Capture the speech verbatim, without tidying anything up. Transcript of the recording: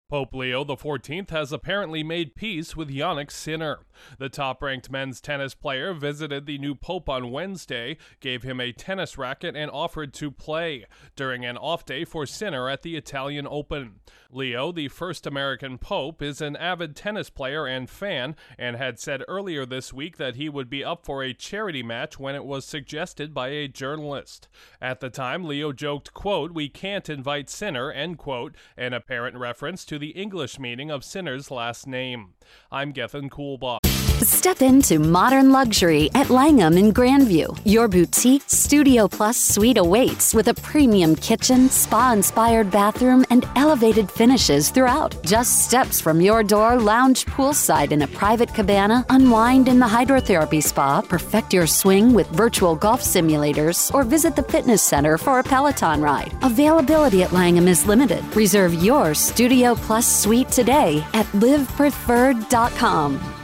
Pope Leo the fourteenth has apparently made peace with Jannik Sinner. The top-ranked men's tennis player visited the new pope on Wednesday, gave him a tennis racket, and offered to play during an off day for Sinner at the Italian Open. Leo, the first American pope, is an avid tennis player and fan, and had said earlier this week that he would be up for a charity match when it was suggested by a journalist. At the time, Leo joked, quote, "We can't invite Sinner," end quote, an apparent reference to the English meaning of Sinner's last name. I'm Gethin Coolbaugh. Step into modern luxury at Langham in Grandview. Your boutique Studio Plus suite awaits with a premium kitchen, spa-inspired bathroom, and elevated finishes throughout. Just steps from your door, lounge poolside in a private cabana, unwind in the hydrotherapy spa, perfect your swing with virtual golf simulators, or visit the fitness center for a Peloton ride. Availability at Langham is limited. Reserve your Studio Plus suite today at live preferred dot com.